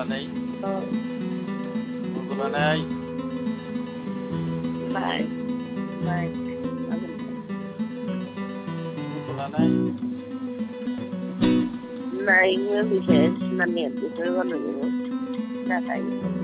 নেই Oh, ফুলগুলো নেই bye. Bye. ফুলগুলো নেই Này, người bị thế là miệng của tôi còn nữa. Là tại